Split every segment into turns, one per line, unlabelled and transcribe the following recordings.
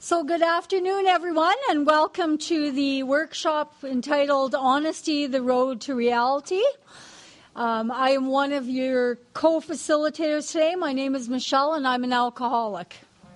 So good afternoon, everyone, and welcome to the workshop entitled Honesty, the Road to Reality. I am one of your co-facilitators today. My name is Michelle, and I'm an alcoholic.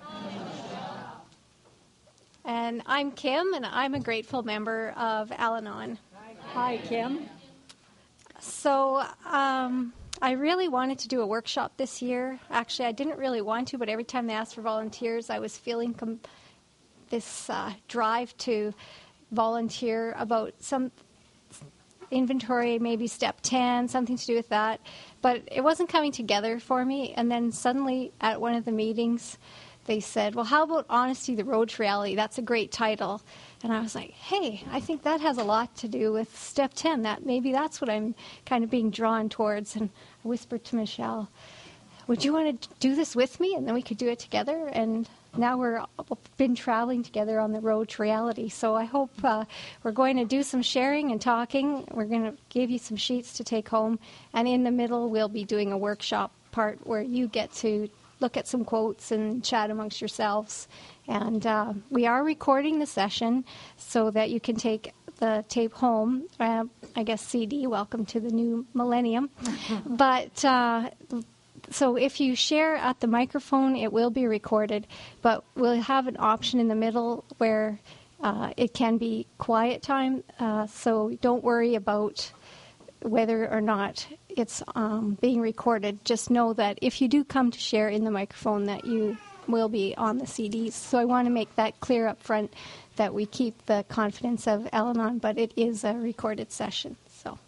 And I'm Kim, and I'm a grateful member of Al-Anon.
Hi, Kim.
So I really wanted to do a workshop this year. Actually, I didn't really want to, but every time they asked for volunteers, I was feeling this drive to volunteer about some inventory, maybe step 10, something to do with that. But it wasn't coming together for me. And then suddenly at one of the meetings, they said, well, how about Honesty, the Road to Reality? That's a great title. And I was like, hey, I think that has a lot to do with step 10. Maybe that's what I'm kind of being drawn towards. And I whispered to Michelle, would you want to do this with me? And then we could do it together. And now we've been traveling together on the road to reality. So I hope we're going to do some sharing and talking. We're going to give you some sheets to take home. And in the middle, we'll be doing a workshop part where you get to look at some quotes and chat amongst yourselves. And we are recording the session so that you can take the tape home. I guess CD, welcome to the new millennium. But so if you share at the microphone, it will be recorded, but we'll have an option in the middle where it can be quiet time, so don't worry about whether or not it's being recorded. Just know that if you do come to share in the microphone, that you will be on the CDs. So I want to make that clear up front, that we keep the confidence of Al-Anon, but it is a recorded session.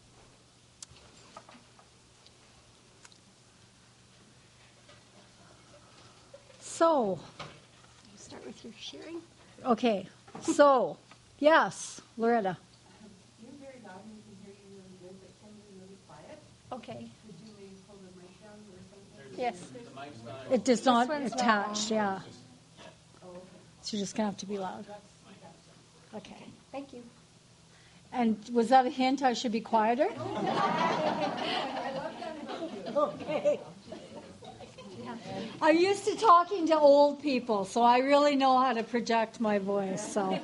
So,
you start with your sharing.
Okay. So, yes, Loretta.
You're very loud and we can hear you really good, but Kim is really quiet.
Okay.
Could you maybe pull the mic down or something?
Yes.
It does not
one's
attach,
not
yeah.
Oh, okay.
So you're just going to have to be loud. Okay.
Thank you.
And was that a hint I should be quieter?
I love that about you.
Okay. I'm used to talking to old people, so I really know how to project my voice. So,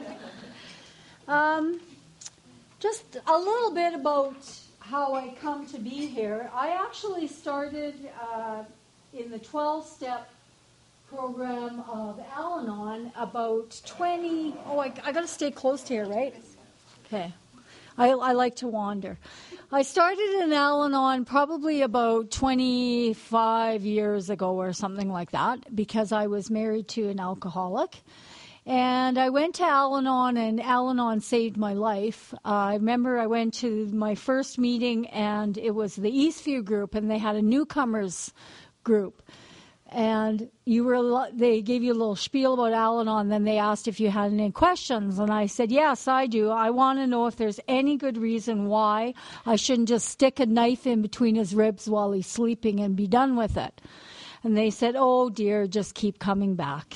just a little bit about how I come to be here. I actually started in the 12-step program of Al-Anon about 20... Oh, I got to stay close to here, right? Okay. I like to wander. I started in Al-Anon probably about 25 years ago or something like that, because I was married to an alcoholic. And I went to Al-Anon, and Al-Anon saved my life. I remember I went to my first meeting, and it was the Eastview group, and they had a newcomers group. And they gave you a little spiel about Al-Anon, then they asked if you had any questions. And I said, yes, I do. I want to know if there's any good reason why I shouldn't just stick a knife in between his ribs while he's sleeping and be done with it. And they said, oh, dear, just keep coming back.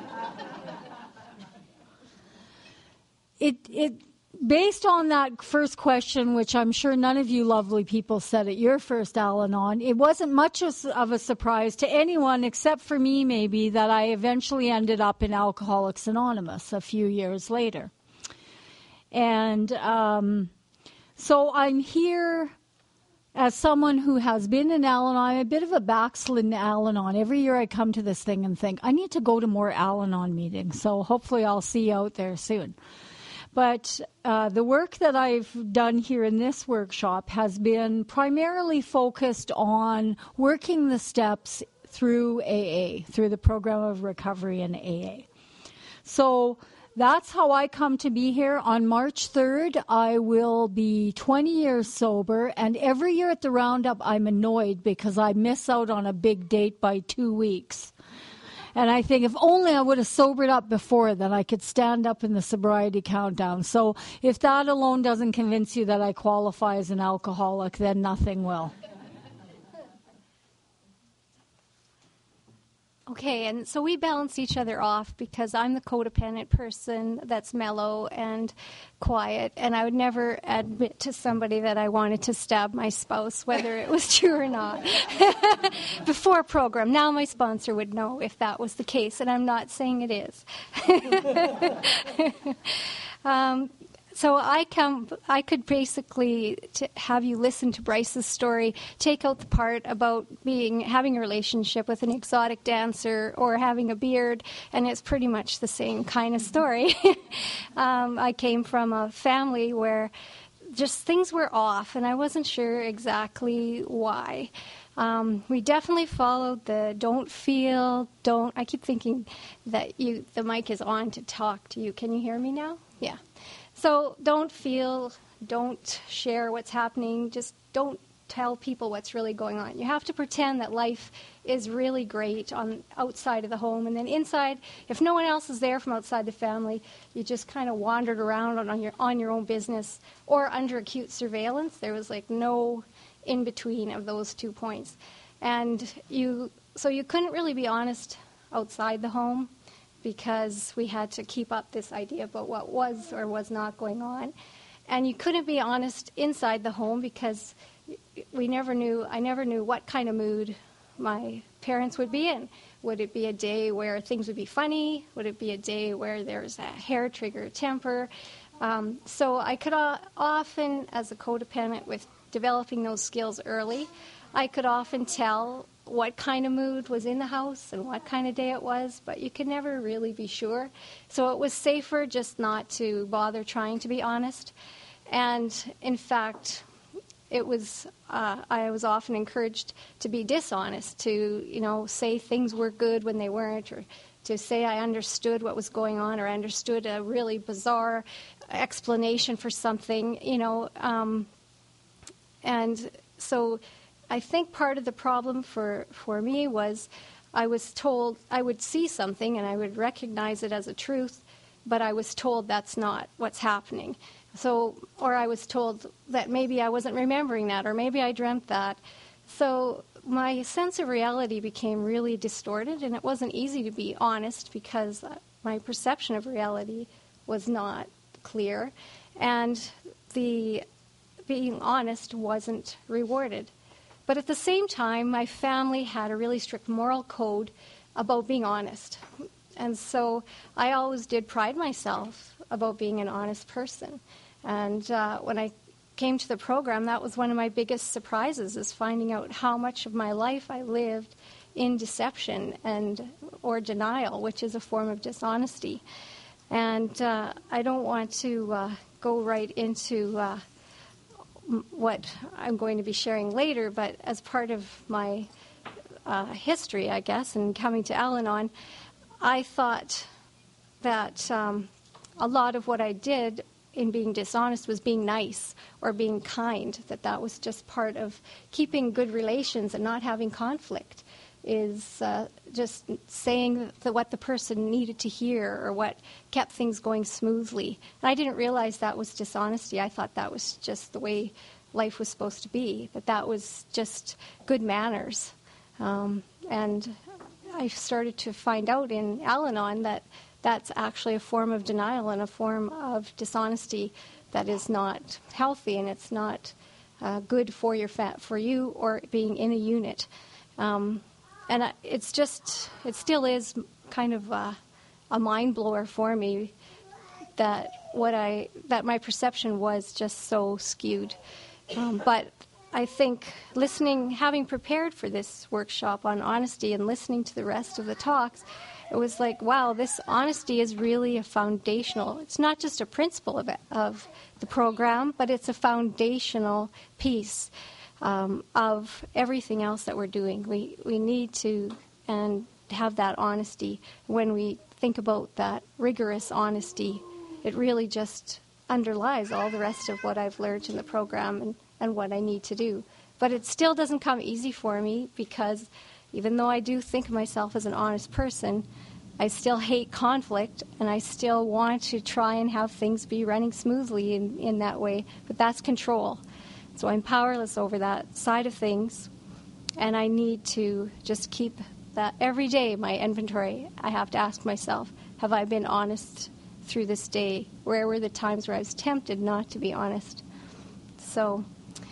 Based on that first question, which I'm sure none of you lovely people said at your first Al-Anon, it wasn't much of a surprise to anyone except for me, maybe, that I eventually ended up in Alcoholics Anonymous a few years later. And so I'm here as someone who has been in Al-Anon. I'm a bit of a backslidden Al-Anon. Every year I come to this thing and think, I need to go to more Al-Anon meetings, so hopefully I'll see you out there soon. But the work that I've done here in this workshop has been primarily focused on working the steps through AA, through the program of recovery in AA. So that's how I come to be here. On March 3rd, I will be 20 years sober, and every year at the Roundup, I'm annoyed because I miss out on a big date by 2 weeks. And I think if only I would have sobered up before, then I could stand up in the sobriety countdown. So if that alone doesn't convince you that I qualify as an alcoholic, then nothing will.
Okay, and so we balance each other off because I'm the codependent person that's mellow and quiet, and I would never admit to somebody that I wanted to stab my spouse, whether it was true or not, before a program. Now my sponsor would know if that was the case, and I'm not saying it is. So I could basically have you listen to Bryce's story, take out the part about having a relationship with an exotic dancer or having a beard, and it's pretty much the same kind of story. I came from a family where just things were off, and I wasn't sure exactly why. We definitely followed the don't feel, don't. I keep thinking that the mic is on to talk to you. Can you hear me now? Yeah. So don't feel, don't share what's happening, just don't tell people what's really going on. You have to pretend that life is really great outside of the home, and then inside, if no one else is there from outside the family, you just kind of wandered around on your own business or under acute surveillance. There was like no in between of those 2 points. And so you couldn't really be honest outside the home, because we had to keep up this idea about what was or was not going on. And you couldn't be honest inside the home because I never knew what kind of mood my parents would be in. Would it be a day where things would be funny? Would it be a day where there's a hair trigger temper? So I could often, as a codependent with developing those skills early, I could often tell what kind of mood was in the house and what kind of day it was, but you could never really be sure. So it was safer just not to bother trying to be honest. And in fact, I was often encouraged to be dishonest, to say things were good when they weren't, or to say I understood what was going on, or I understood a really bizarre explanation for something, and so I think part of the problem for me was I was told I would see something and I would recognize it as a truth, but I was told that's not what's happening. Or I was told that maybe I wasn't remembering that, or maybe I dreamt that. So my sense of reality became really distorted, and it wasn't easy to be honest because my perception of reality was not clear, and being honest wasn't rewarded. But at the same time, my family had a really strict moral code about being honest. And so I always did pride myself about being an honest person. And when I came to the program, that was one of my biggest surprises, is finding out how much of my life I lived in deception or denial, which is a form of dishonesty. And I don't want to go right into what I'm going to be sharing later, but as part of my history, I guess, and coming to Al-Anon, I thought that a lot of what I did in being dishonest was being nice or being kind, that was just part of keeping good relations and not having conflict, is just saying what the person needed to hear or what kept things going smoothly. And I didn't realize that was dishonesty. I thought that was just the way life was supposed to be, that was just good manners. And I started to find out in Al-Anon that that's actually a form of denial and a form of dishonesty that is not healthy, and it's not good for you or being in a unit. And it still is kind of a mind blower for me that my perception was just so skewed. But I think having prepared for this workshop on honesty and listening to the rest of the talks, it was like, wow, this honesty is really a foundational. It's not just a principle of the program, but it's a foundational piece of everything else that we're doing. We need to have that honesty. When we think about that rigorous honesty, it really just underlies all the rest of what I've learned in the program and what I need to do. But it still doesn't come easy for me, because even though I do think of myself as an honest person, I still hate conflict, and I still want to try and have things be running smoothly in that way. But that's control. So I'm powerless over that side of things, and I need to just keep that every day, my inventory, I have to ask myself, have I been honest through this day? Where were the times where I was tempted not to be honest? So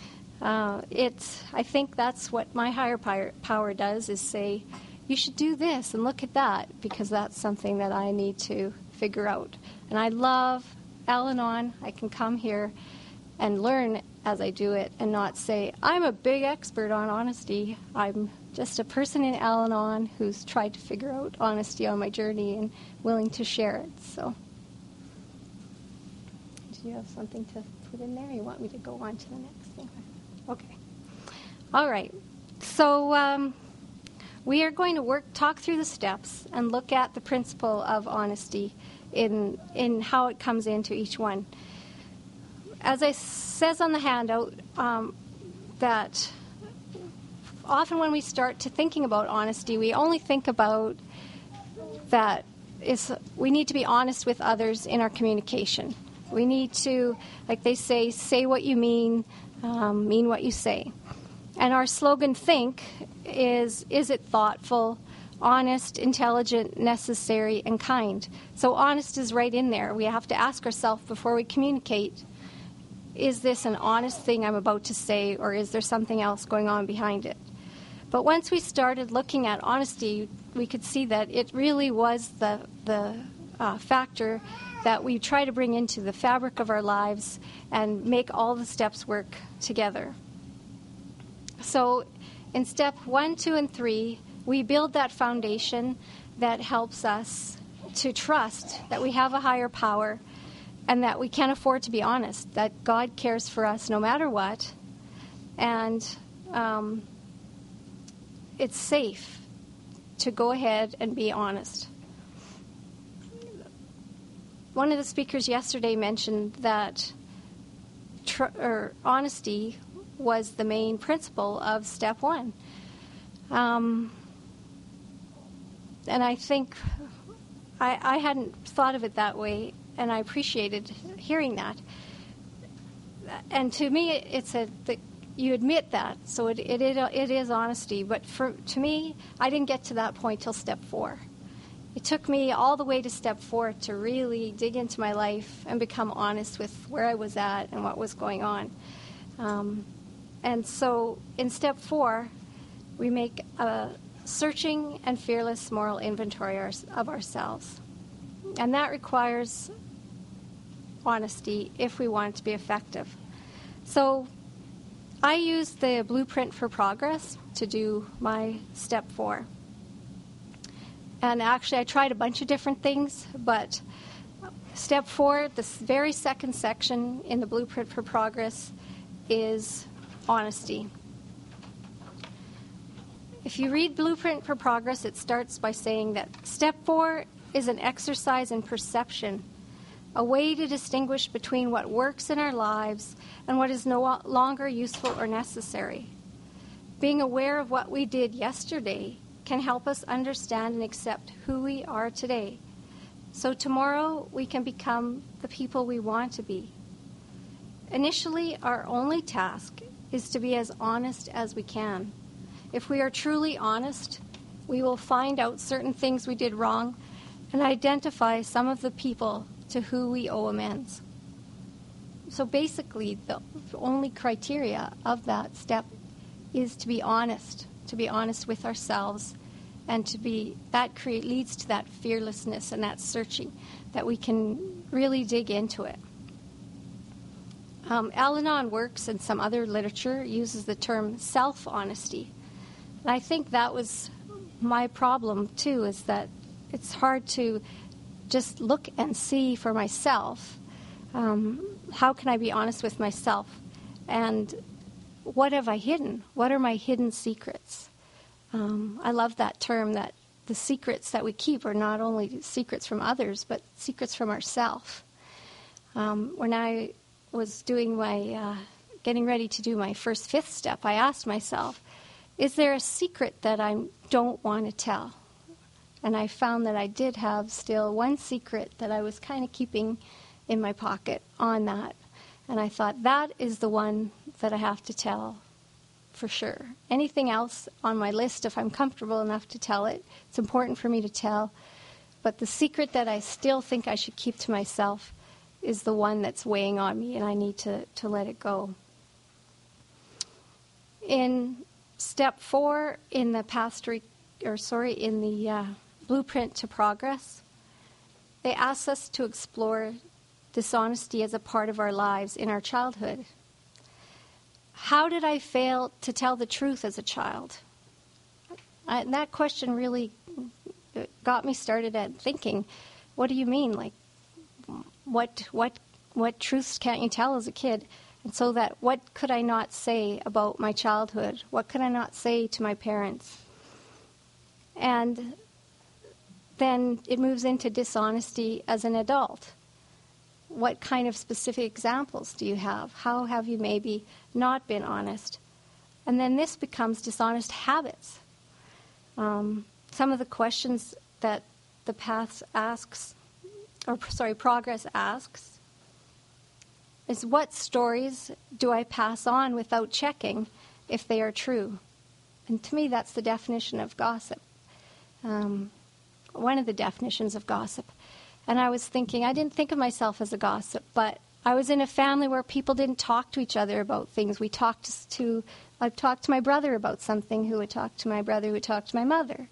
I think that's what my higher power does, is say, you should do this and look at that, because that's something that I need to figure out. And I love Al-Anon. I can come here and learn as I do it and not say, I'm a big expert on honesty. I'm just a person in Al-Anon who's tried to figure out honesty on my journey and willing to share it. So, do you have something to put in there? You want me to go on to the next thing? Okay. All right. So we are going to talk through the steps and look at the principle of honesty in how it comes into each one. As it says on the handout, that often when we start to thinking about honesty, we only think about that we need to be honest with others in our communication. We need to, like they say what you mean what you say. And our slogan, think, is it thoughtful, honest, intelligent, necessary, and kind? So honest is right in there. We have to ask ourselves before we communicate, is this an honest thing I'm about to say, or is there something else going on behind it? But once we started looking at honesty, we could see that it really was the factor that we try to bring into the fabric of our lives and make all the steps work together. So in step 1, 2, and 3, we build that foundation that helps us to trust that we have a higher power and that we can afford to be honest, that God cares for us no matter what, and it's safe to go ahead and be honest. One of the speakers yesterday mentioned that honesty was the main principle of step 1. And I think I hadn't thought of it that way, and I appreciated hearing that. And to me, you admit that, so it is honesty. But to me, I didn't get to that point till step 4. It took me all the way to step 4 to really dig into my life and become honest with where I was at and what was going on. And so in step 4, we make a searching and fearless moral inventory of ourselves. And that requires honesty if we want it to be effective. So I used the Blueprint for Progress to do my step 4. And actually, I tried a bunch of different things, but step 4, this very second section in the Blueprint for Progress, is honesty. If you read Blueprint for Progress, it starts by saying that step 4 is an exercise in perception, a way to distinguish between what works in our lives and what is no longer useful or necessary. Being aware of what we did yesterday can help us understand and accept who we are today. So tomorrow we can become the people we want to be. Initially, our only task is to be as honest as we can. If we are truly honest, we will find out certain things we did wrong and identify some of the people to who we owe amends. So basically, the only criteria of that step is to be honest with ourselves, and leads to that fearlessness and that searching, that we can really dig into it. Al-Anon Works and some other literature uses the term self-honesty. And I think that was my problem, too, is that it's hard to just look and see for myself. How can I be honest with myself? And what have I hidden? What are my hidden secrets? I love that term, that the secrets that we keep are not only secrets from others, but secrets from ourselves. When I was doing getting ready to do my first 5th step, I asked myself, is there a secret that I don't want to tell? And I found that I did have still one secret that I was kind of keeping in my pocket on that. And I thought, that is the one that I have to tell for sure. Anything else on my list, if I'm comfortable enough to tell it, it's important for me to tell. But the secret that I still think I should keep to myself is the one that's weighing on me, and I need to let it go. In step 4 in the Blueprint to Progress, they ask us to explore dishonesty as a part of our lives in our childhood. How did I fail to tell the truth as a child? And that question really got me started at thinking, what do you mean? Like, what truths can't you tell as a kid? And so that, what could I not say about my childhood? What could I not say to my parents? And then it moves into dishonesty as an adult. What kind of specific examples do you have? How have you maybe not been honest? And then this becomes dishonest habits. Some of the questions that the Progress asks is, what stories do I pass on without checking if they are true? And to me, that's the definition of gossip. One of the definitions of gossip. And I was thinking, I didn't think of myself as a gossip, but I was in a family where people didn't talk to each other about things. I talked to my brother about something, who would talk to my brother, who would talk to my mother.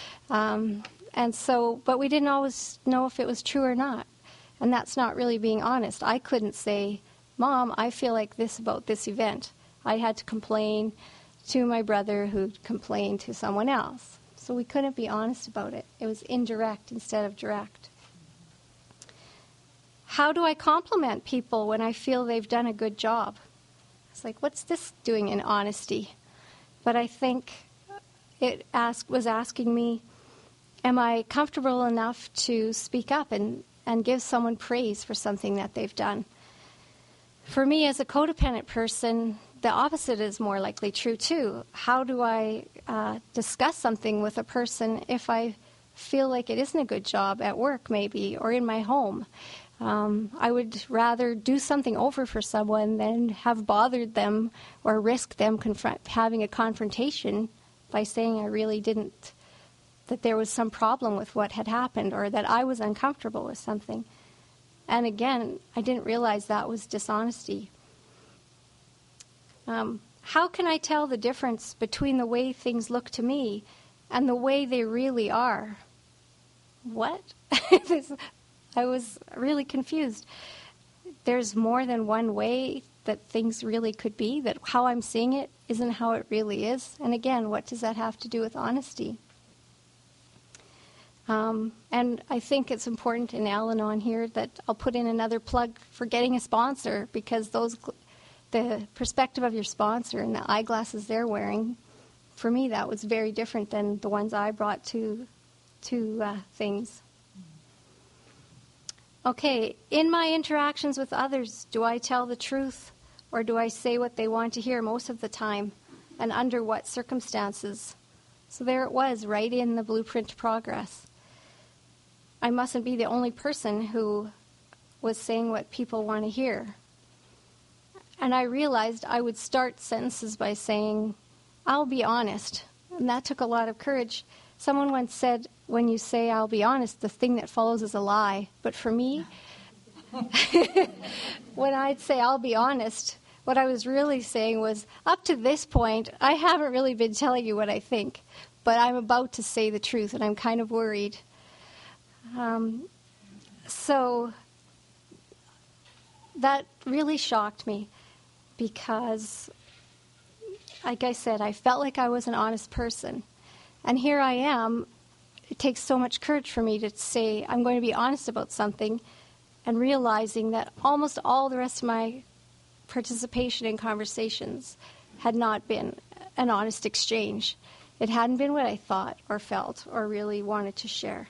But we didn't always know if it was true or not. And that's not really being honest. I couldn't say, Mom, I feel like this about this event. I had to complain to my brother, who complained to someone else. So we couldn't be honest about it. It was indirect instead of direct. How do I compliment people when I feel they've done a good job? It's like, what's this doing in honesty? But I think it was asking me, am I comfortable enough to speak up and give someone praise for something that they've done? For me, as a codependent person, the opposite is more likely true too. How do I discuss something with a person if I feel like it isn't a good job at work maybe, or in my home? I would rather do something over for someone than have bothered them or risk them having a confrontation by saying I really didn't, that there was some problem with what had happened, or that I was uncomfortable with something. And again, I didn't realize that was dishonesty. How can I tell the difference between the way things look to me and the way they really are? What? I was really confused. There's more than one way that things really could be, that how I'm seeing it isn't how it really is. And again, what does that have to do with honesty? And I think it's important in Al-Anon here that I'll put in another plug for getting a sponsor, because the perspective of your sponsor and the eyeglasses they're wearing, for me, that was very different than the ones I brought to things. Okay, in my interactions with others, do I tell the truth, or do I say what they want to hear most of the time, and under what circumstances? So there it was, right in the Blueprint to Progress. I mustn't be the only person who was saying what people want to hear. And I realized I would start sentences by saying, I'll be honest. And that took a lot of courage. Someone once said, when you say I'll be honest, the thing that follows is a lie. But for me, when I'd say I'll be honest, what I was really saying was, up to this point, I haven't really been telling you what I think, but I'm about to say the truth, and I'm kind of worried. So that really shocked me, because, like I said, I felt like I was an honest person. And here I am. It takes so much courage for me to say I'm going to be honest about something, and realizing that almost all the rest of my participation in conversations had not been an honest exchange. It hadn't been what I thought or felt or really wanted to share.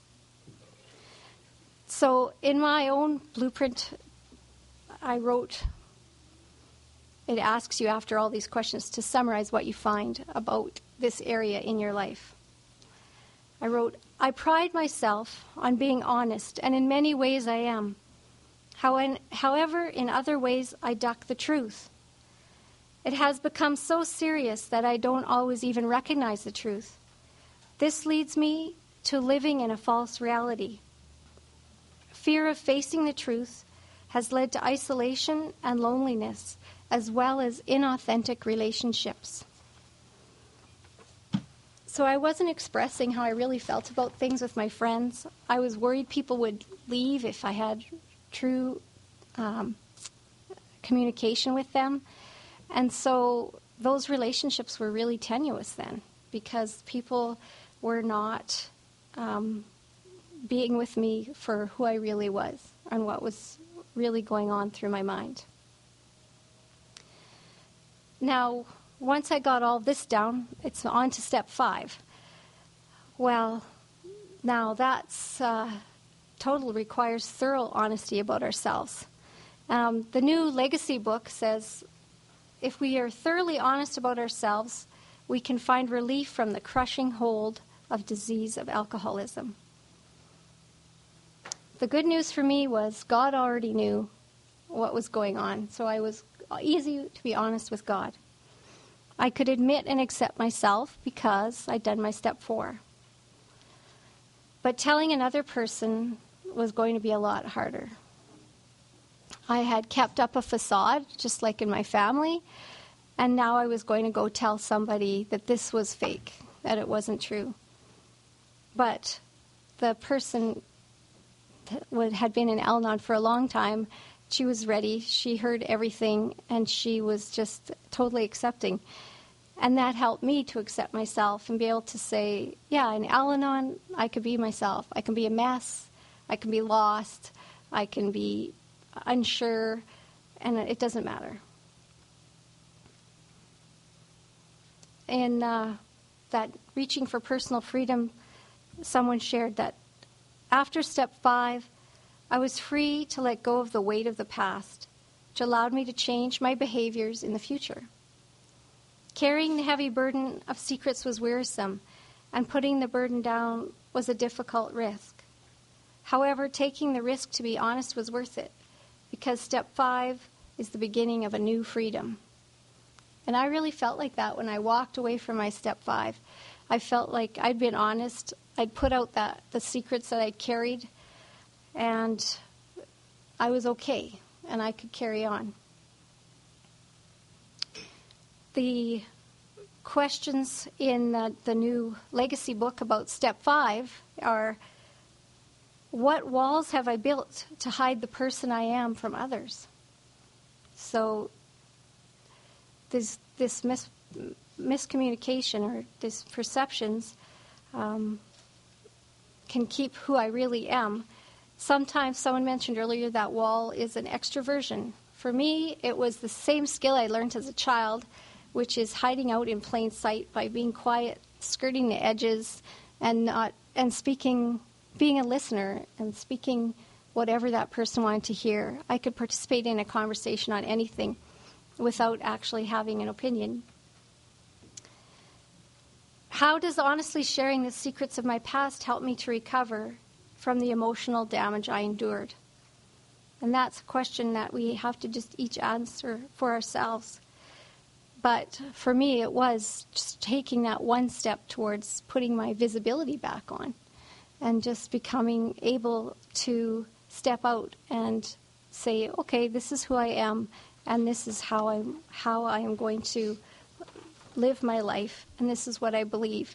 So in my own blueprint, I wrote, it asks you after all these questions to summarize what you find about this area in your life. I wrote, I pride myself on being honest, and in many ways I am. However, in other ways I duck the truth. It has become so serious that I don't always even recognize the truth. This leads me to living in a false reality. Fear of facing the truth has led to isolation and loneliness, as well as inauthentic relationships. So I wasn't expressing how I really felt about things with my friends. I was worried people would leave if I had true communication with them. And so those relationships were really tenuous then, because people were not being with me for who I really was and what was really going on through my mind. Now, once I got all this down, it's on to step 5. Well, now that's totally requires thorough honesty about ourselves. The new Legacy book says, if we are thoroughly honest about ourselves, we can find relief from the crushing hold of disease of alcoholism. The good news for me was God already knew what was going on, so I was easy to be honest with God. I could admit and accept myself because I'd done my step 4. But telling another person was going to be a lot harder. I had kept up a facade, just like in my family, and now I was going to go tell somebody that this was fake, that it wasn't true. But the person that had been in Al-Anon for a long time, she was ready, she heard everything, and she was just totally accepting. And that helped me to accept myself and be able to say, yeah, in Al-Anon, I could be myself. I can be a mess, I can be lost, I can be unsure, and it doesn't matter. In that Reaching for Personal Freedom, someone shared that after step 5, I was free to let go of the weight of the past, which allowed me to change my behaviors in the future. Carrying the heavy burden of secrets was wearisome, and putting the burden down was a difficult risk. However, taking the risk to be honest was worth it, because step 5 is the beginning of a new freedom. And I really felt like that when I walked away from my step 5. I felt like I'd been honest. I'd put out the secrets that I'd carried, and I was okay, and I could carry on. The questions in the new Legacy book about step 5 are, what walls have I built to hide the person I am from others? So this miscommunication or these perceptions can keep who I really am. Sometimes someone mentioned earlier that wall is an extroversion. For me, it was the same skill I learned as a child, which is hiding out in plain sight by being quiet, skirting the edges, and speaking, being a listener and speaking whatever that person wanted to hear. I could participate in a conversation on anything without actually having an opinion. How does honestly sharing the secrets of my past help me to recover from the emotional damage I endured? And that's a question that we have to just each answer for ourselves. But for me, it was just taking that one step towards putting my visibility back on and just becoming able to step out and say, okay, this is who I am, and this is how I am going to live my life, and this is what I believe.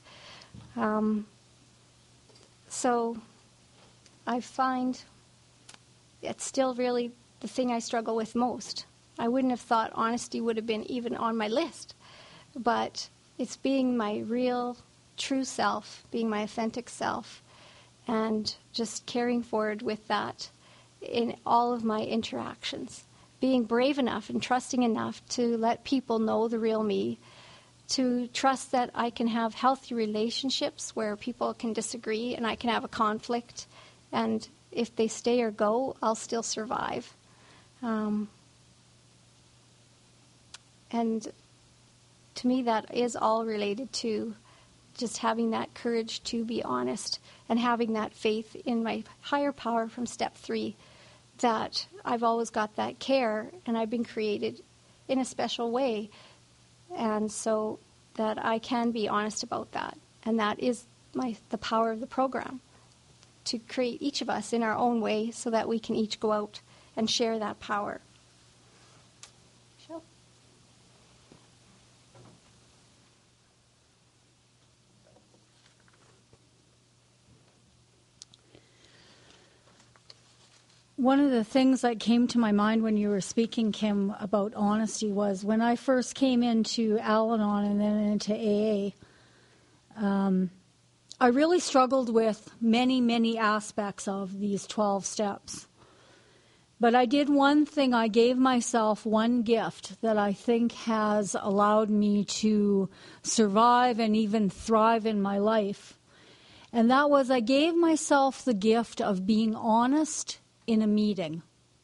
So I find it's still really the thing I struggle with most. I wouldn't have thought honesty would have been even on my list, but it's being my real, true self, being my authentic self, and just carrying forward with that in all of my interactions. Being brave enough and trusting enough to let people know the real me, to trust that I can have healthy relationships where people can disagree and I can have a conflict, and if they stay or go, I'll still survive. And to me, that is all related to just having that courage to be honest and having that faith in my higher power from step 3, that I've always got that care and I've been created in a special way And so that I can be honest about that. And that is the power of the program, to create each of us in our own way so that we can each go out and share that power. Michelle?
One of the things that came to my mind when you were speaking, Kim, about honesty was when I first came into Al-Anon and then into AA, I really struggled with many, many aspects of these 12 steps. But I did one thing. I gave myself one gift that I think has allowed me to survive and even thrive in my life. And that was I gave myself the gift of being honest in a meeting.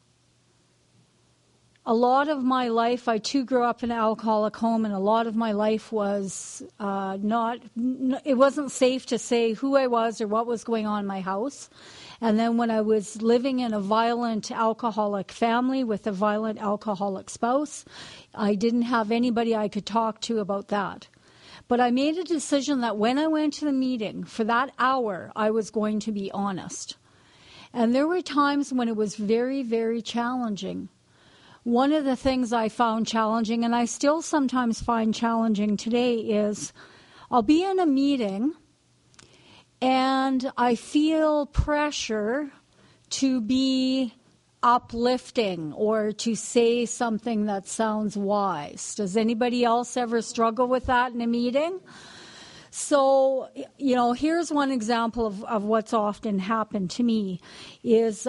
A lot of my life, I too grew up in an alcoholic home, and a lot of my life was it wasn't safe to say who I was or what was going on in my house. And then when I was living in a violent alcoholic family with a violent alcoholic spouse, I didn't have anybody I could talk to about that. But I made a decision that when I went to the meeting, for that hour, I was going to be honest. And there were times when it was very, very challenging. One of the things I found challenging, and I still sometimes find challenging today, is I'll be in a meeting and I feel pressure to be uplifting or to say something that sounds wise. Does anybody else ever struggle with that in a meeting? So, here's one example of what's often happened to me is,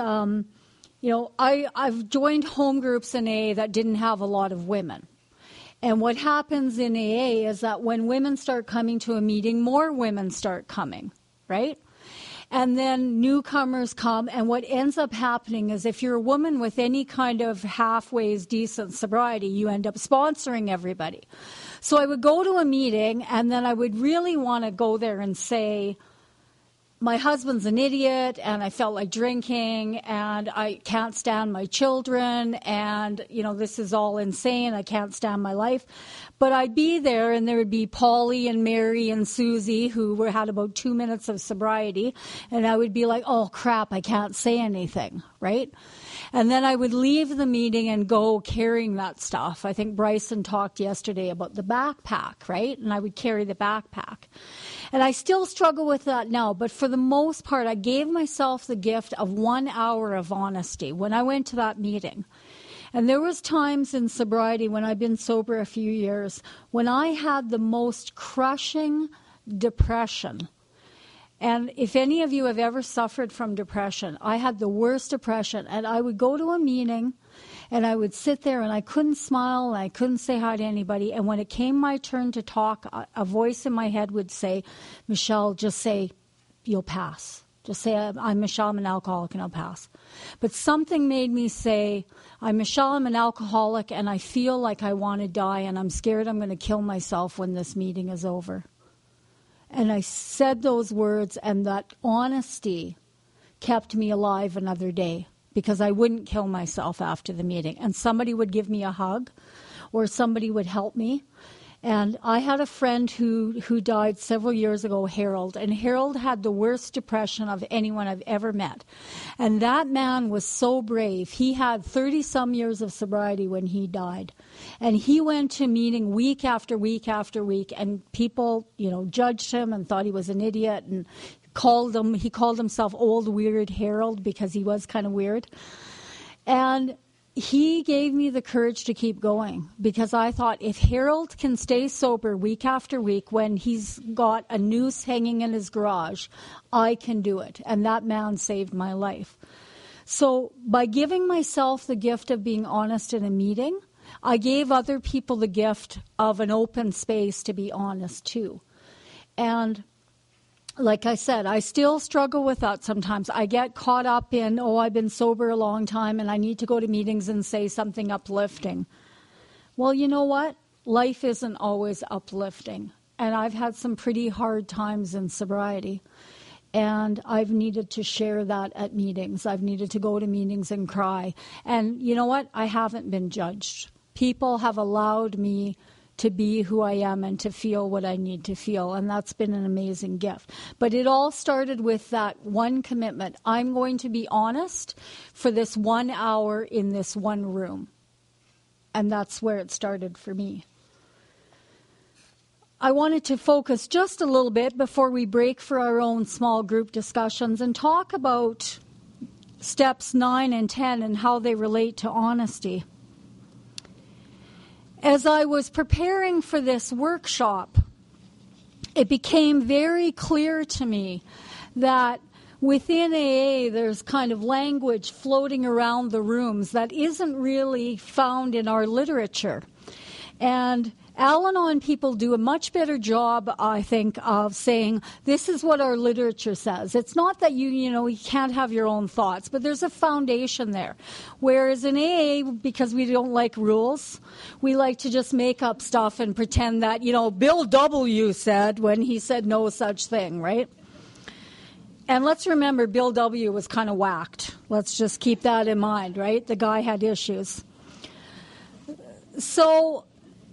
I've joined home groups in AA that didn't have a lot of women. And what happens in AA is that when women start coming to a meeting, more women start coming, right? And then newcomers come, and what ends up happening is if you're a woman with any kind of halfway decent sobriety, you end up sponsoring everybody. So I would go to a meeting, and then I would really want to go there and say, my husband's an idiot, and I felt like drinking, and I can't stand my children, and, this is all insane. I can't stand my life. But I'd be there, and there would be Polly and Mary and Susie, who had about 2 minutes of sobriety, and I would be like, oh, crap, I can't say anything, right? And then I would leave the meeting and go carrying that stuff. I think Bryson talked yesterday about the backpack, right? And I would carry the backpack. And I still struggle with that now, but for the most part, I gave myself the gift of 1 hour of honesty when I went to that meeting. And there was times in sobriety when I've been sober a few years when I had the most crushing depression. And if any of you have ever suffered from depression, I had the worst depression. And I would go to a meeting and I would sit there and I couldn't smile and I couldn't say hi to anybody. And when it came my turn to talk, a voice in my head would say, Michelle, just say, you'll pass. Just say, I'm Michelle, I'm an alcoholic, and I'll pass. But something made me say, I'm Michelle, I'm an alcoholic, and I feel like I want to die, and I'm scared I'm going to kill myself when this meeting is over. And I said those words, and that honesty kept me alive another day because I wouldn't kill myself after the meeting. And somebody would give me a hug or somebody would help me. And I had a friend who died several years ago, Harold, and Harold had the worst depression of anyone I've ever met. And that man was so brave. He had 30-some years of sobriety when he died. And he went to meeting week after week after week, and people, judged him and thought he was an idiot and he called himself Old Weird Harold because he was kind of weird. And he gave me the courage to keep going because I thought if Harold can stay sober week after week when he's got a noose hanging in his garage, I can do it. And that man saved my life. So by giving myself the gift of being honest in a meeting, I gave other people the gift of an open space to be honest too. And like I said, I still struggle with that sometimes. I get caught up in, I've been sober a long time and I need to go to meetings and say something uplifting. Well, you know what? Life isn't always uplifting. And I've had some pretty hard times in sobriety. And I've needed to share that at meetings. I've needed to go to meetings and cry. And you know what? I haven't been judged. People have allowed me to be who I am and to feel what I need to feel. And that's been an amazing gift. But it all started with that one commitment. I'm going to be honest for this 1 hour in this one room. And that's where it started for me. I wanted to focus just a little bit before we break for our own small group discussions and talk about steps 9 and 10 and how they relate to honesty. As I was preparing for this workshop, it became very clear to me that within AA there's kind of language floating around the rooms that isn't really found in our literature. And Al-Anon people do a much better job, I think, of saying, this is what our literature says. It's not that you can't have your own thoughts, but there's a foundation there. Whereas in AA, because we don't like rules, we like to just make up stuff and pretend that, Bill W. said when he said no such thing, right? And let's remember, Bill W. was kind of whacked. Let's just keep that in mind, right? The guy had issues. So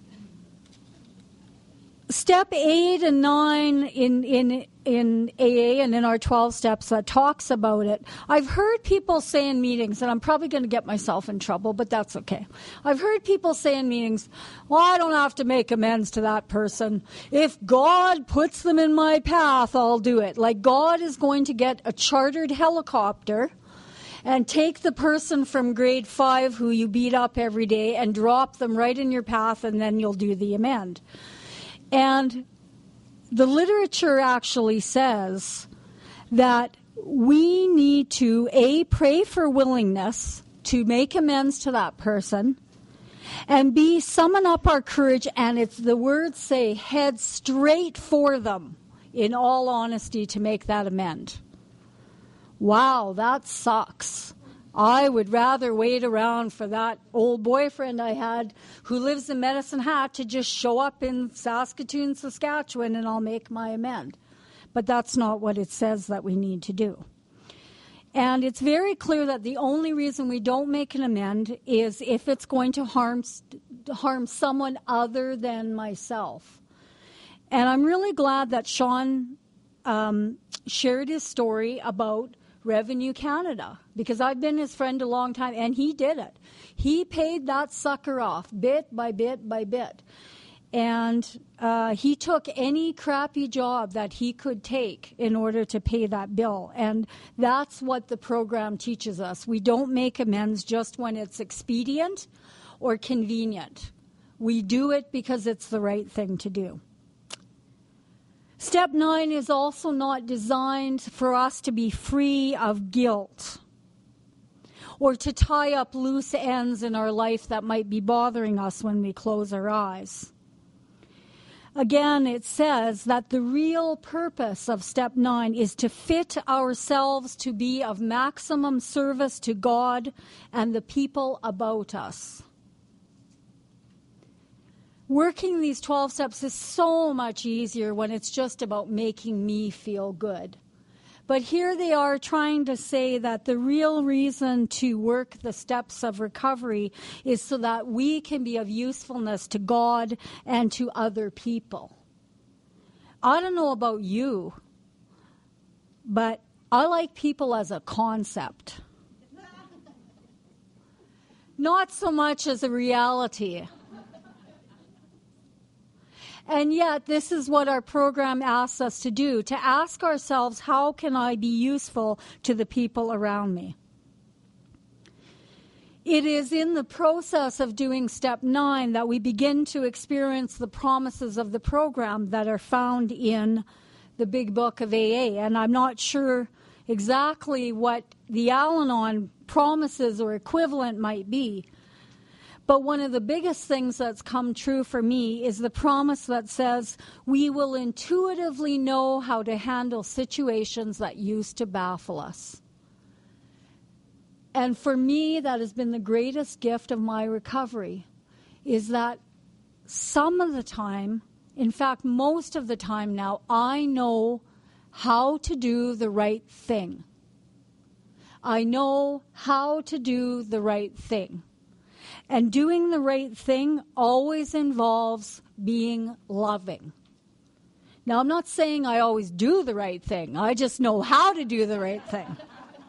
step 8 and 9 in AA and in our 12 steps that talks about it. I've heard people say in meetings, and I'm probably going to get myself in trouble, but that's okay. I've heard people say in meetings, well, I don't have to make amends to that person. If God puts them in my path, I'll do it. Like God is going to get a chartered helicopter and take the person from grade 5 who you beat up every day and drop them right in your path, and then you'll do the amend. And the literature actually says that we need to, A, pray for willingness to make amends to that person, and B, summon up our courage, and it's the words say, head straight for them in all honesty to make that amend. Wow, that sucks. I would rather wait around for that old boyfriend I had who lives in Medicine Hat to just show up in Saskatoon, Saskatchewan, and I'll make my amend. But that's not what it says that we need to do. And it's very clear that the only reason we don't make an amend is if it's going to harm someone other than myself. And I'm really glad that Sean shared his story about Revenue Canada, because I've been his friend a long time, and he did it. He paid that sucker off bit by bit by bit. And he took any crappy job that he could take in order to pay that bill. And that's what the program teaches us. We don't make amends just when it's expedient or convenient. We do it because it's the right thing to do. Step 9 is also not designed for us to be free of guilt or to tie up loose ends in our life that might be bothering us when we close our eyes. Again, it says that the real purpose of step 9 is to fit ourselves to be of maximum service to God and the people about us. Working these 12 steps is so much easier when it's just about making me feel good. But here they are trying to say that the real reason to work the steps of recovery is so that we can be of usefulness to God and to other people. I don't know about you, but I like people as a concept. Not so much as a reality. And yet, this is what our program asks us to do, to ask ourselves, how can I be useful to the people around me? It is in the process of doing step 9 that we begin to experience the promises of the program that are found in the Big Book of AA. And I'm not sure exactly what the Al-Anon promises or equivalent might be. But one of the biggest things that's come true for me is the promise that says we will intuitively know how to handle situations that used to baffle us. And for me, that has been the greatest gift of my recovery, is that some of the time, in fact, most of the time now, I know how to do the right thing. I know how to do the right thing. And doing the right thing always involves being loving. Now, I'm not saying I always do the right thing. I just know how to do the right thing.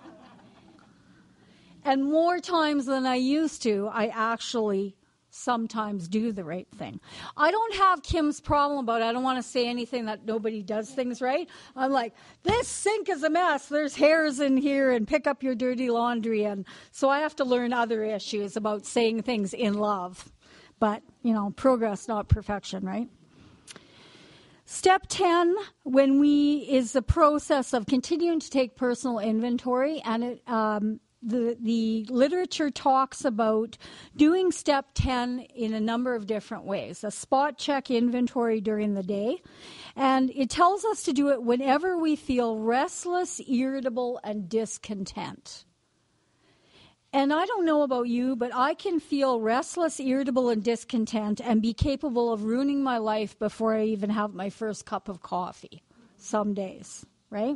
And more times than I used to, I actually sometimes do the right thing. I don't have Kim's problem about it. I don't want to say anything that nobody does things right. I'm like, this sink is a mess. There's hairs in here, and pick up your dirty laundry. And so I have to learn other issues about saying things in love. But, progress, not perfection, right? Step 10, is the process of continuing to take personal inventory, and the literature talks about doing step 10 in a number of different ways. A spot check inventory during the day, and it tells us to do it whenever we feel restless, irritable, and discontent. And I don't know about you, but I can feel restless, irritable, and discontent and be capable of ruining my life before I even have my first cup of coffee some days, right?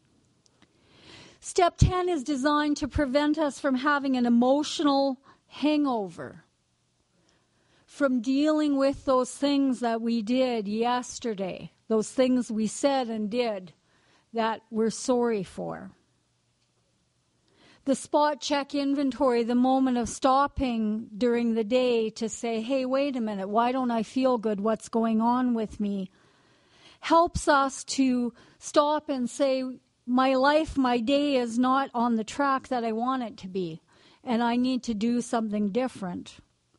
Step 10 is designed to prevent us from having an emotional hangover, from dealing with those things that we did yesterday, those things we said and did that we're sorry for. The spot check inventory, the moment of stopping during the day to say, hey, wait a minute, why don't I feel good? What's going on with me? Helps us to stop and say, my life, my day is not on the track that I want it to be, and I need to do something different.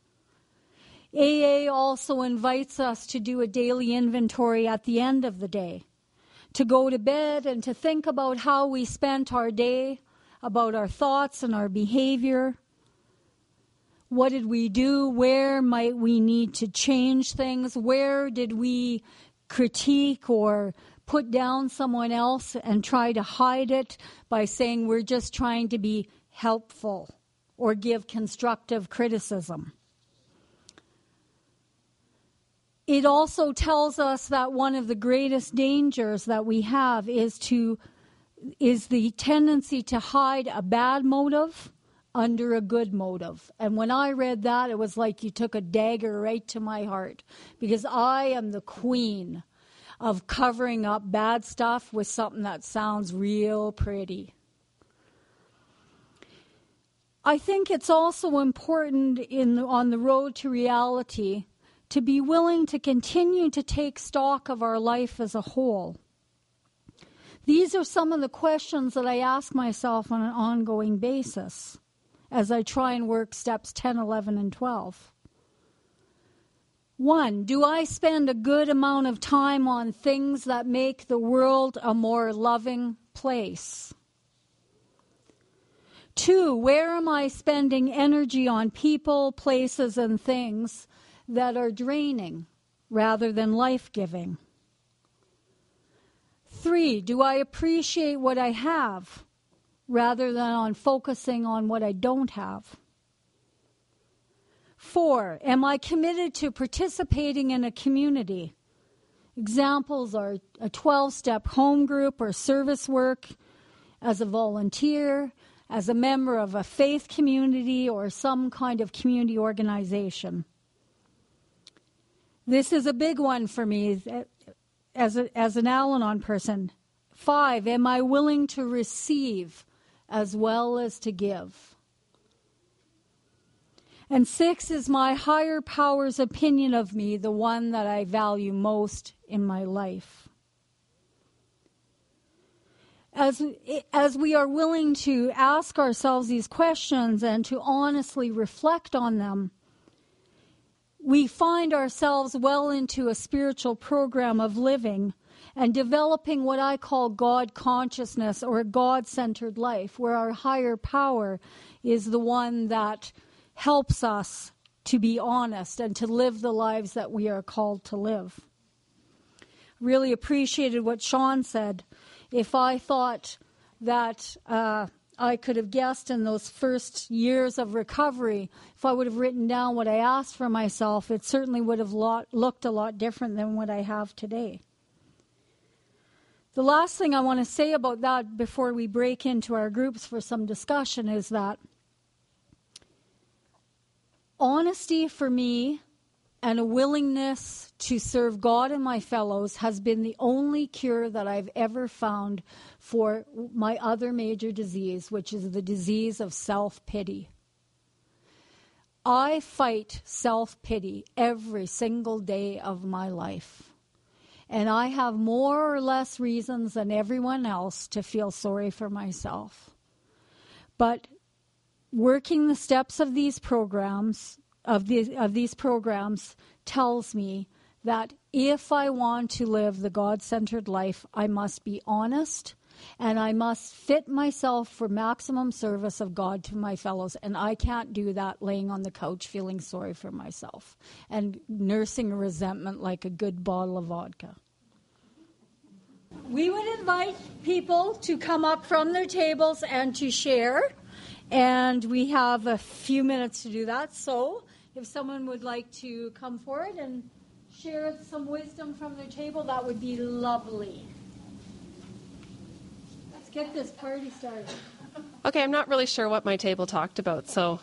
AA also invites us to do a daily inventory at the end of the day, to go to bed and to think about how we spent our day, about our thoughts and our behavior. What did we do? Where might we need to change things? Where did we critique or put down someone else and try to hide it by saying we're just trying to be helpful or give constructive criticism? It also tells us that one of the greatest dangers that we have is the tendency to hide a bad motive under a good motive. And when I read that, it was like you took a dagger right to my heart, because I am the queen of covering up bad stuff with something that sounds real pretty. I think it's also important on the road to reality to be willing to continue to take stock of our life as a whole. These are some of the questions that I ask myself on an ongoing basis as I try and work steps 10, 11, and 12. 1, do I spend a good amount of time on things that make the world a more loving place? 2, where am I spending energy on people, places, and things that are draining rather than life-giving? 3, do I appreciate what I have rather than on focusing on what I don't have? 4, am I committed to participating in a community? Examples are a 12-step home group or service work, as a volunteer, as a member of a faith community or some kind of community organization. This is a big one for me as an Al-Anon person. 5, am I willing to receive as well as to give? And 6, is my higher power's opinion of me the one that I value most in my life? As we are willing to ask ourselves these questions and to honestly reflect on them, we find ourselves well into a spiritual program of living and developing what I call God consciousness or a God-centered life, where our higher power is the one that helps us to be honest and to live the lives that we are called to live. Really appreciated what Sean said. If I thought that I could have guessed in those first years of recovery, if I would have written down what I asked for myself, it certainly would have looked a lot different than what I have today. The last thing I want to say about that before we break into our groups for some discussion is that Honesty for me and a willingness to serve God and my fellows has been the only cure that I've ever found for my other major disease, which is the disease of self-pity. I fight self-pity every single day of my life. And I have more or less reasons than everyone else to feel sorry for myself. But working the steps of these programs, tells me that if I want to live the God-centered life, I must be honest, and I must fit myself for maximum service of God to my fellows. And I can't do that laying on the couch feeling sorry for myself and nursing resentment like a good bottle of vodka. We would invite people to come up from their tables and to share. And we have a few minutes to do that. So if someone would like to come forward and share some wisdom from their table, that would be lovely. Let's get this party started.
Okay, I'm not really sure what my table talked about, so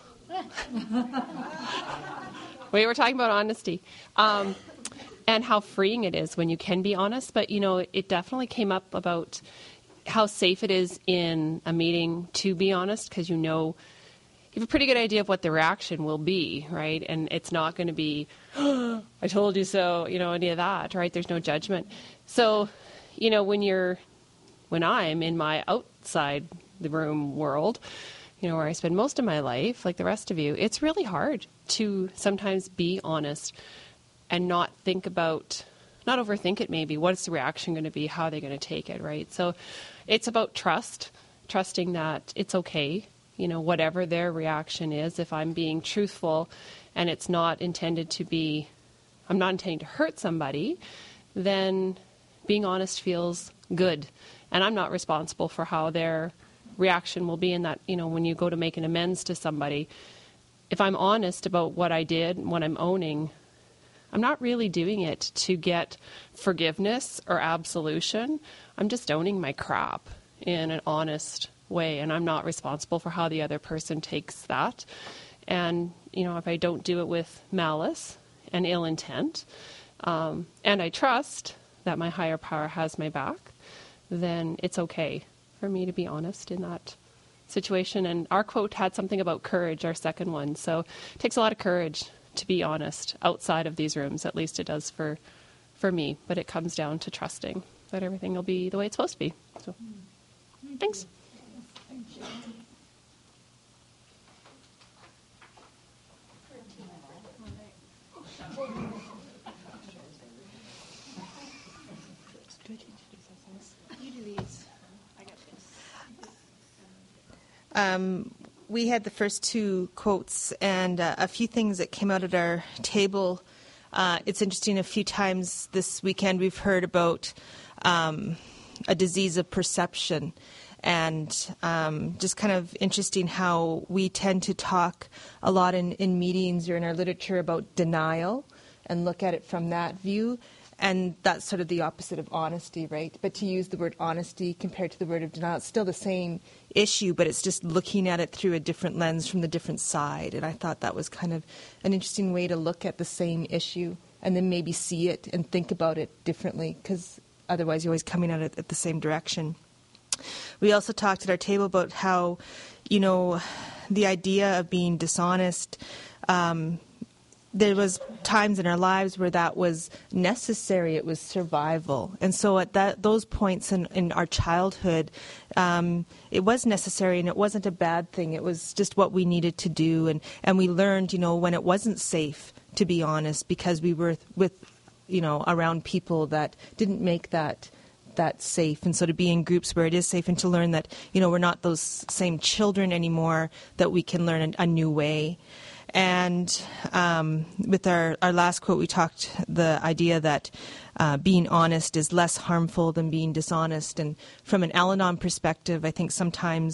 we were talking about honesty and how freeing it is when you can be honest. But, it definitely came up about how safe it is in a meeting to be honest, because you have a pretty good idea of what the reaction will be, right? And it's not going to be, oh, I told you so, any of that, right? There's no judgment. So, when I'm in my outside the room world, where I spend most of my life, like the rest of you, it's really hard to sometimes be honest and not overthink it maybe. What's the reaction going to be? How are they going to take it, right? So it's about trusting that it's okay, whatever their reaction is. If I'm being truthful and it's not intended to be, I'm not intending to hurt somebody, then being honest feels good. And I'm not responsible for how their reaction will be in that, when you go to make an amends to somebody. If I'm honest about what I did and what I'm owning, I'm not really doing it to get forgiveness or absolution. I'm just owning my crap in an honest way, and I'm not responsible for how the other person takes that. And, if I don't do it with malice and ill intent, and I trust that my higher power has my back, then it's okay for me to be honest in that situation. And our quote had something about courage, our second one. So it takes a lot of courage to be honest outside of these rooms. At least it does for me. But it comes down to trusting that everything will be the way it's supposed to be. So, thanks.
We had the first two quotes and a few things that came out at our table. It's interesting, a few times this weekend we've heard about a disease of perception, and just kind of interesting how we tend to talk a lot in meetings or in our literature about denial and look at it from that view. And that's sort of the opposite of honesty, right? But to use the word honesty compared to the word of denial, it's still the same issue, but it's just looking at it through a different lens from the different side. And I thought that was kind of an interesting way to look at the same issue and then maybe see it and think about it differently, because otherwise you're always coming at it at the same direction. We also talked at our table about how, the idea of being dishonest, there was times in our lives where that was necessary. It was survival. And so at those points in our childhood, it was necessary, and it wasn't a bad thing. It was just what we needed to do. And we learned, when it wasn't safe to be honest, because we were with, around people that didn't make that safe. And so to be in groups where it is safe, and to learn that, we're not those same children anymore, that we can learn a new way. And with our last quote, we talked the idea that being honest is less harmful than being dishonest. And from an Al-Anon perspective, I think sometimes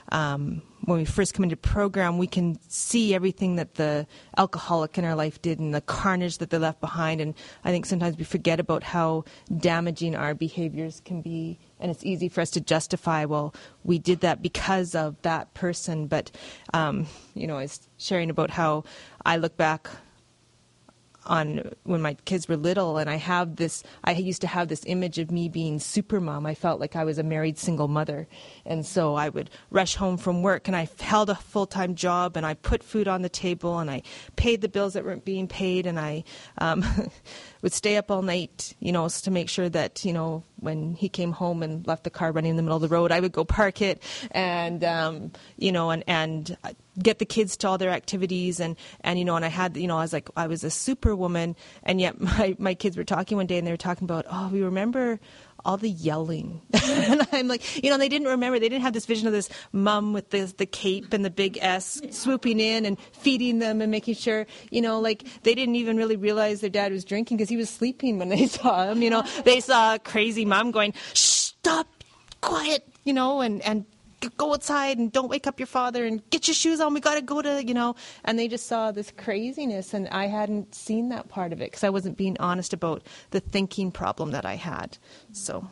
when we first come into program, we can see everything that the alcoholic in our life did and the carnage that they left behind. And I think sometimes we forget about how damaging our behaviors can be. And it's easy for us to justify, well, we did that because of that person. But, I was sharing about how I look back on when my kids were little, and I used to have this image of me being super mom. I felt like I was a married single mother. And so I would rush home from work, and I held a full-time job, and I put food on the table, and I paid the bills that weren't being paid, and I would stay up all night, to make sure that, when he came home and left the car running in the middle of the road, I would go park it and, and get the kids to all their activities. And I had, I was a superwoman. And yet my kids were talking one day, and they were talking about, oh, we remember all the yelling. And I'm like, they didn't remember. They didn't have this vision of this mom with the cape and the big S swooping in and feeding them and making sure, they didn't even really realize their dad was drinking because he was sleeping when they saw him. They saw a crazy mom going, shh, stop, quiet, and go outside and don't wake up your father and get your shoes on. We got to go to, and they just saw this craziness. And I hadn't seen that part of it because I wasn't being honest about the thinking problem that I had. So.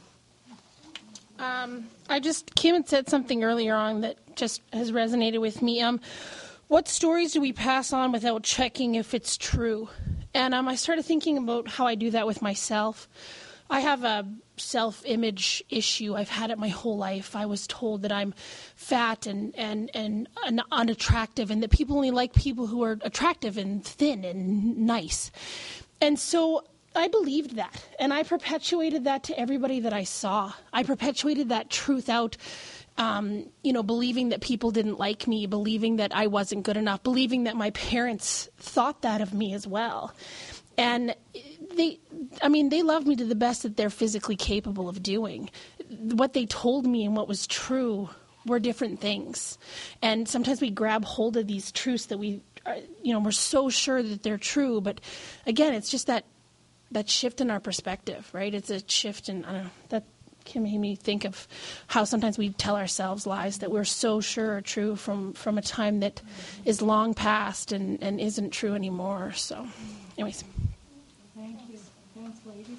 Kim had said something earlier on that just has resonated with me. What stories do we pass on without checking if it's true? And I started thinking about how I do that with myself. I have a self-image issue. I've had it my whole life. I was told that I'm fat and unattractive, and that people only like people who are attractive and thin and nice. And so I believed that, and I perpetuated that to everybody that I saw. I perpetuated that truth out, believing that people didn't like me, believing that I wasn't good enough, believing that my parents thought that of me as well. And they loved me to the best that they're physically capable of doing. What they told me and what was true were different things. And sometimes we grab hold of these truths that we're so sure that they're true. But again, it's just that shift in our perspective, right? It's a shift in, that can make me think of how sometimes we tell ourselves lies that we're so sure are true from a time that is long past and isn't true anymore. So anyways.
Thank you. Thanks, ladies.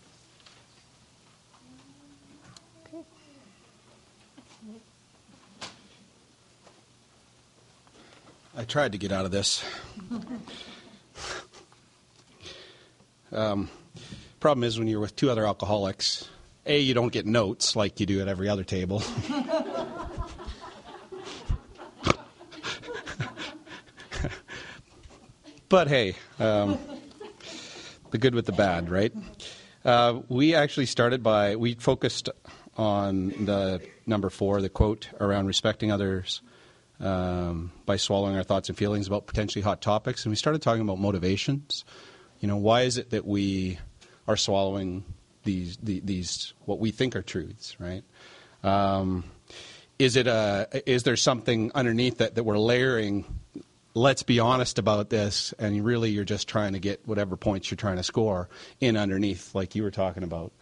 Okay.
I tried to get out of this. Problem is when you're with two other alcoholics, A, you don't get notes like you do at every other table. But hey, the good with the bad, right? We actually we focused on the number 4, the quote around respecting others by swallowing our thoughts and feelings about potentially hot topics. And we started talking about motivations. Why is it that we are swallowing these what we think are truths, right? Is there something underneath that we're layering? Let's be honest about this, and really you're just trying to get whatever points you're trying to score in underneath, like you were talking about.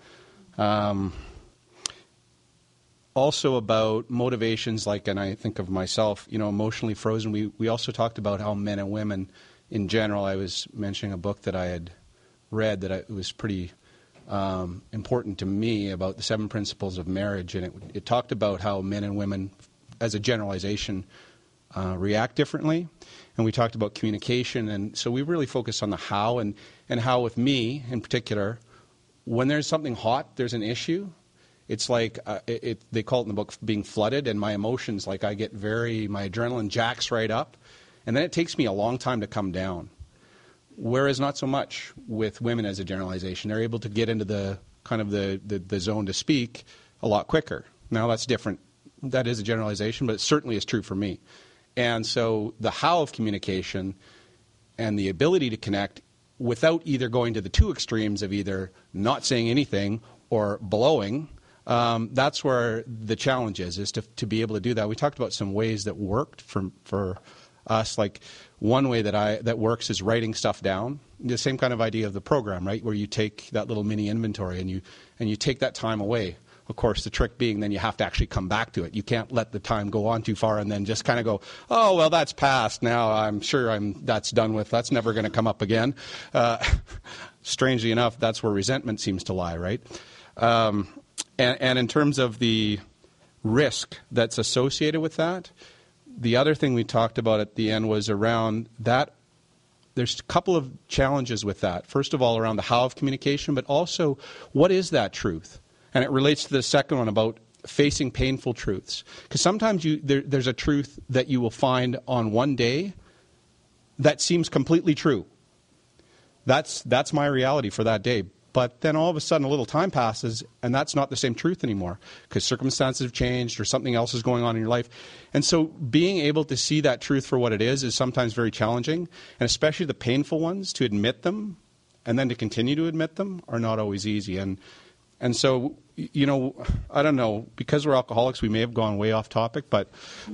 Also about motivations, and I think of myself, emotionally frozen. We also talked about how men and women in general, I was mentioning a book that I had read that it was pretty important to me about the 7 principles of marriage, and it talked about how men and women, as a generalization, react differently. And we talked about communication, and so we really focused on the how, and how with me in particular, when there's something hot, there's an issue. It's like they call it in the book being flooded, and my emotions, my adrenaline jacks right up, and then it takes me a long time to come down. Whereas not so much with women as a generalization. They're able to get into the kind of the zone to speak a lot quicker. Now that's different. That is a generalization, but it certainly is true for me. And so the how of communication and the ability to connect without either going to the 2 extremes of either not saying anything or blowing, that's where the challenge is to be able to do that. We talked about some ways that worked for us. Like one way that works is writing stuff down. The same kind of idea of the program, right? Where you take that little mini inventory and you take that time away. Of course, the trick being then you have to actually come back to it. You can't let the time go on too far and then just kind of go, oh, well, that's past. Now I'm sure that's done with. That's never going to come up again. Strangely enough, that's where resentment seems to lie, right? And in terms of the risk that's associated with that, the other thing we talked about at the end was around that. There's a couple of challenges with that. First of all, around the how of communication, but also what is that truth? And it relates to the second one about facing painful truths. Because sometimes there's a truth that you will find on one day that seems completely true. That's my reality for that day. But then all of a sudden a little time passes and that's not the same truth anymore because circumstances have changed or something else is going on in your life. And so being able to see that truth for what it is sometimes very challenging, and especially the painful ones, to admit them and then to continue to admit them are not always easy. And so, you know, I don't know, because we're alcoholics we may have gone way off topic, but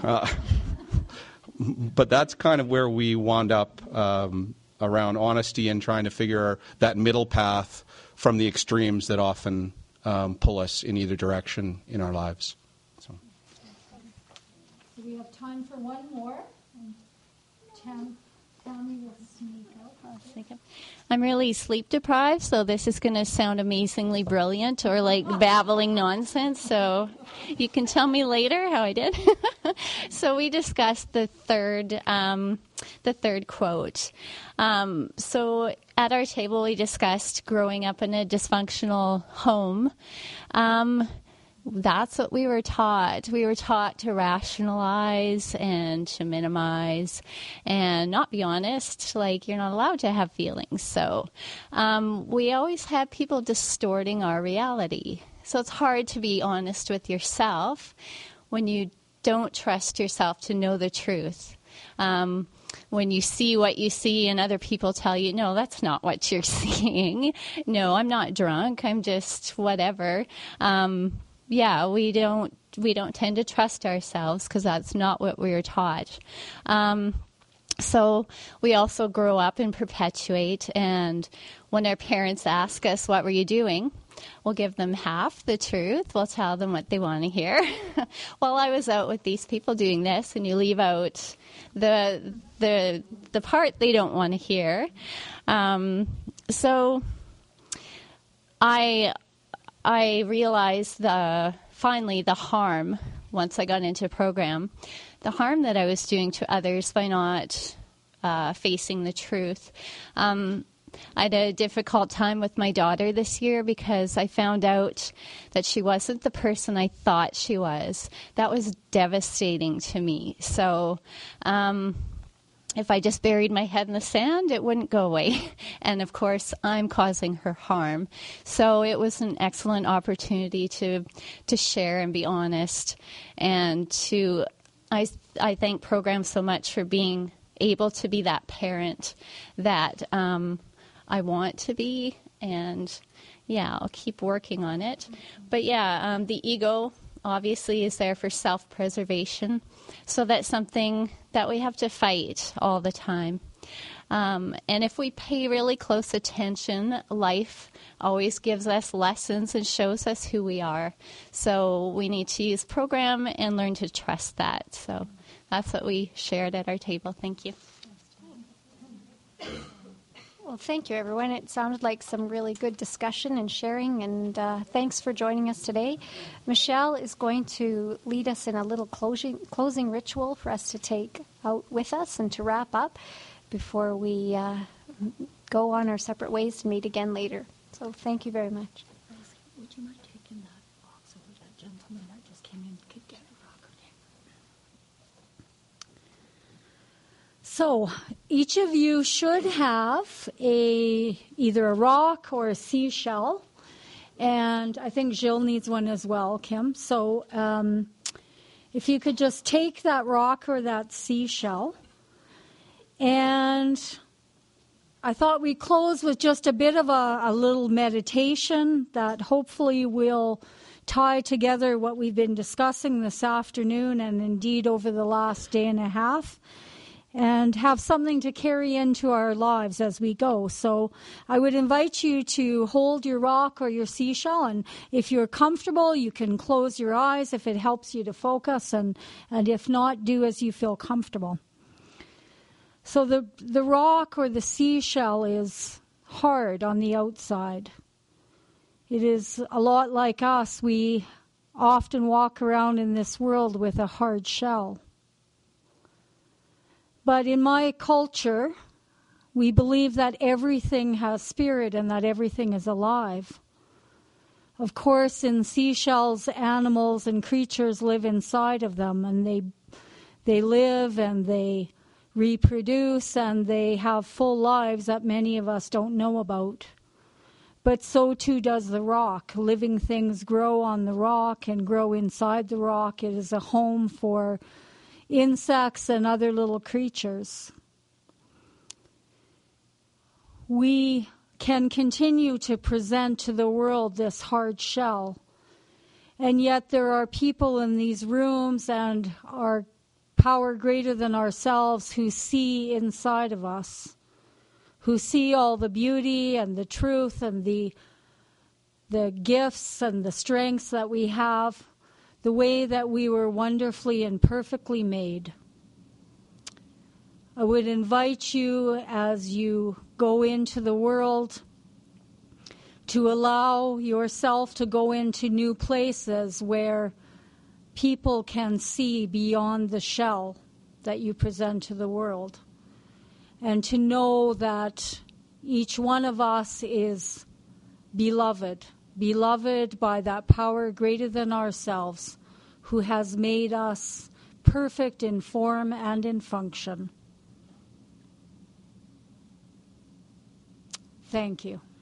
that's kind of where we wound up around honesty and trying to figure that middle path from the extremes that often pull us in either direction in our lives. So
we have time for one more. Tammy will sneak out.
I'm really sleep deprived, so this is going to sound amazingly brilliant or like babbling nonsense. So you can tell me later how I did. So we discussed the third quote. So at our table, we discussed growing up in a dysfunctional home. That's what we were taught. We were taught to rationalize and to minimize and not be honest. Like, you're not allowed to have feelings. So we always had people distorting our reality. So it's hard to be honest with yourself when you don't trust yourself to know the truth. When you see what you see and other people tell you, no, that's not what you're seeing. No, I'm not drunk. I'm just whatever. Yeah, we don't tend to trust ourselves because that's not what we were taught. So we also grow up and perpetuate, and when our parents ask us, what were you doing? We'll give them half the truth. We'll tell them what they want to hear. Well, I was out with these people doing this, and you leave out the part they don't want to hear. So I realized finally the harm, once I got into a program, the harm that I was doing to others by not facing the truth. I had a difficult time with my daughter this year because I found out that she wasn't the person I thought she was. That was devastating to me. So if I just buried my head in the sand, it wouldn't go away. And, of course, I'm causing her harm. So it was an excellent opportunity to share and be honest. And I thank programs so much for being able to be that parent that I want to be. And, yeah, I'll keep working on it. But, yeah, the ego obviously is there for self-preservation. So that's something that we have to fight all the time. And if we pay really close attention, life always gives us lessons and shows us who we are. So we need to use program and learn to trust that. So that's what we shared at our table. Thank you.
Well, thank you, everyone. It sounded like some really good discussion and sharing, and thanks for joining us today. Michelle is going to lead us in a little closing ritual for us to take out with us and to wrap up before we go on our separate ways to meet again later. So thank you very much.
Would you mind taking that box over to that gentleman that just came in? Could get a rock or two. So each of you should have either a rock or a seashell, and I think Jill needs one as well, Kim. So if you could just take that rock or that seashell, and I thought we'd close with just a bit of a little meditation that hopefully will tie together what we've been discussing this afternoon and indeed over the last day and a half. and have something to carry into our lives as we go. So I would invite you to hold your rock or your seashell, and if you're comfortable, you can close your eyes if it helps you to focus, and if not, do as you feel comfortable. So the rock or the seashell is hard on the outside. It is a lot like us. We often walk around in this world with a hard shell. But in my culture, we believe that everything has spirit and that everything is alive. Of course, in seashells, animals and creatures live inside of them, and they live and they reproduce and they have full lives that many of us don't know about. But so too does the rock. Living things grow on the rock and grow inside the rock. It is a home for insects and other little creatures. We can continue to present to the world this hard shell, and yet there are people in these rooms and our power greater than ourselves who see inside of us, who see all the beauty and the truth and the gifts and the strengths that we have, the way that we were wonderfully and perfectly made. I would invite you, as you go into the world, to allow yourself to go into new places where people can see beyond the shell that you present to the world, and to know that each one of us is beloved by that power greater than ourselves, who has made us perfect in form and in function. Thank you.